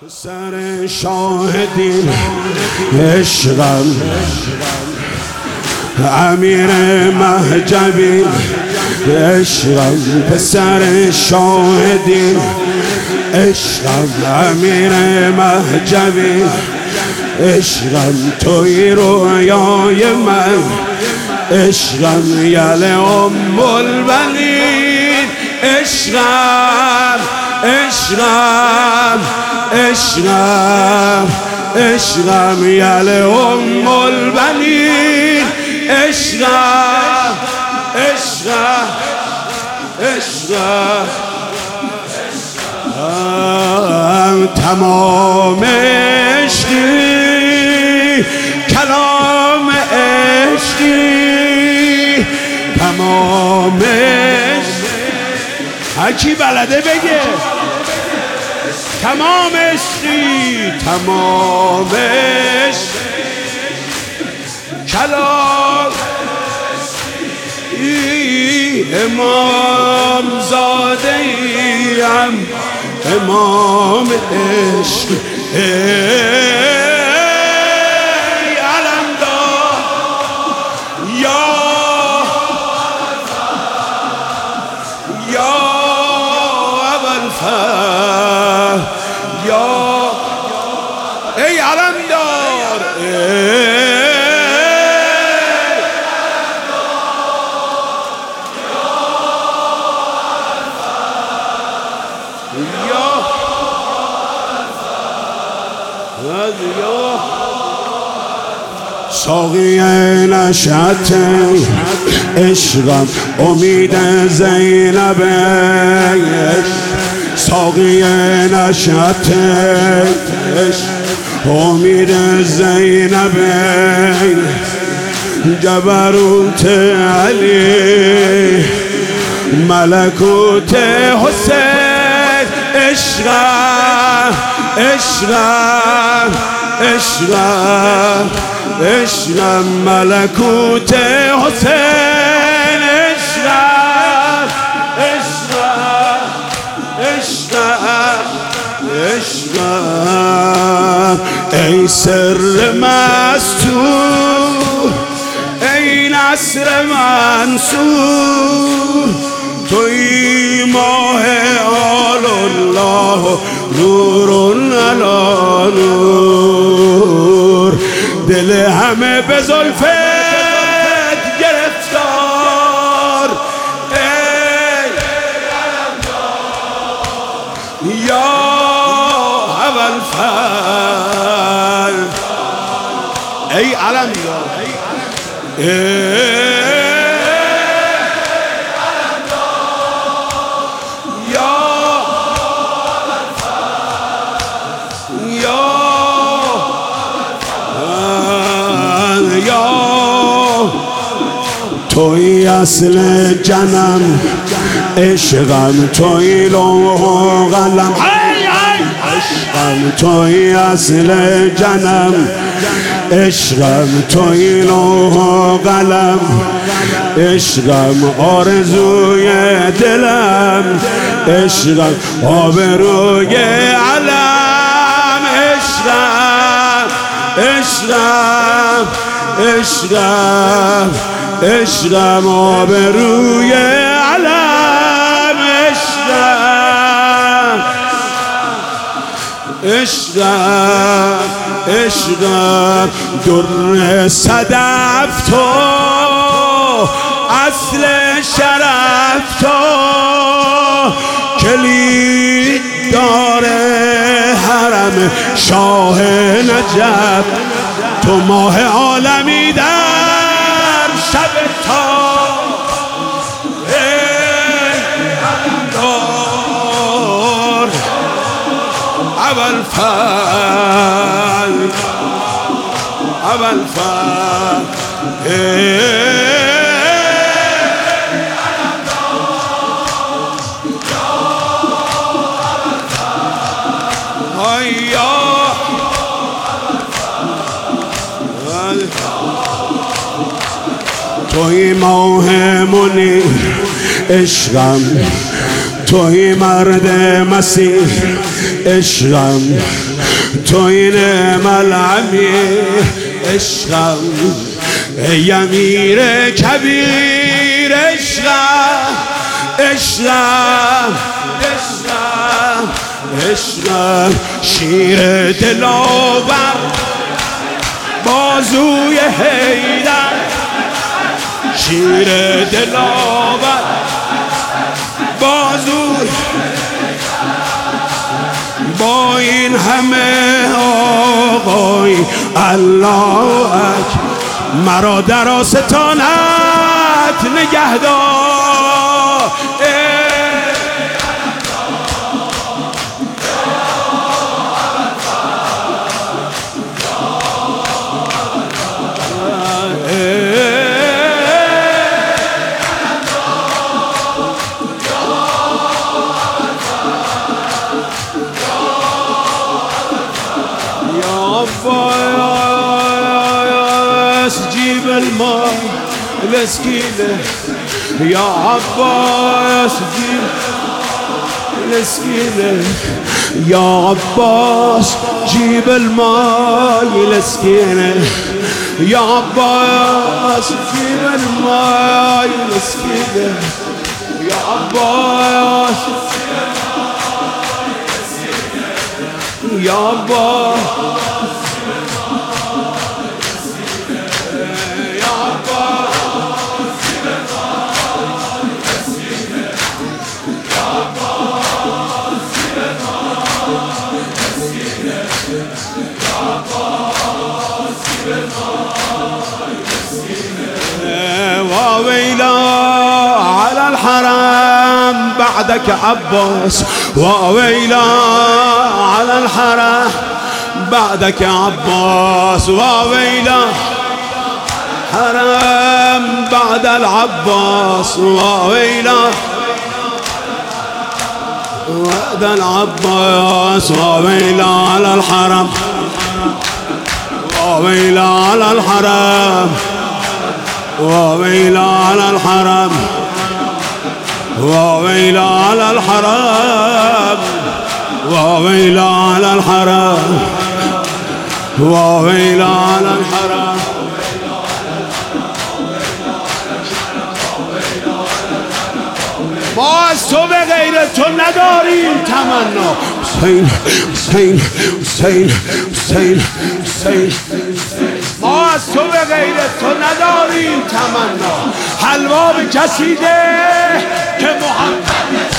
سر شاهدین عشقم امیر مهجوی عشقم پسر شاهدین عشقم امیر مهجوی عشقم توی رویای من عشقم یل ام البنین عشقم عشقم عشقم عشقم یل ام البنین عشقم عشقم عشقم تمام عشقی کلام عشقی تمام عشقی هرکی بلده بگه تمام عشقی تمام عشقی کلام امام زاده ایم امام عشق ای علمدار یا ابوالفضل یا ای علمدار ساقی نشأت عشقم امید زینب ساقی نشأت عشق امید زینب جبروت علی ملکوت حسین عشقم عشقم عشقم عشقم ملکوت حسین عشقم عشقم عشقم عشقم ای سر مستور ای نصر منصور توی ماه آل الله نور علی نور دل همه به زلفت گرفتار ای یا ابوالفضل ای علمدار توی اصل جنم عشقم توی لوح و قلم عشقم توی اصل جنم عشقم توی لوح و قلم عشقم آرزوی دلم عشقم آبروی علم عشقم عشقم عشقم عشقم آبروی علم عشقم عشقم عشقم در صدف تو اصل شرف تو کلید داره حرم شاه نجف تو ماه عالمی در شب تا ای علمدار ابوالفضل ابوالفضل توی ماه منیر عشقم توی مرد مسیح عشقم، توی ملعمی عشقم، ای امیر کبیر عشقم، عشقم، عشقم، عشقم، شیر دلاور بازوی حیدر، شیر دلاور بازوی، با این همه آقای الله اکبر مرا در آستانت نگهدار. جيب الماء الاسكينة يا عباس، جيب الاسكينة يا عباس، جيب الماء الاسكينة يا عباس، جيب الماء الاسكينة يا عباس، يا عباس، وويلا على الحرام بعدك عباس، وويلا على الحرام بعدك عباس، وويلا حرام بعد العباس، وويلا بعد العباس، وويلا على الحرام، وويلا على الحرام، وويلا على الحرام، وويلا على الحرام، وويلا على الحرام، وويلا على الحرام. ما از تو به غیر تو نداریم تمنا. حسین حسین حسین حسین حسین، ما از تو به غیر تو نداریم تمنا. حلوا به کسی ده که محمد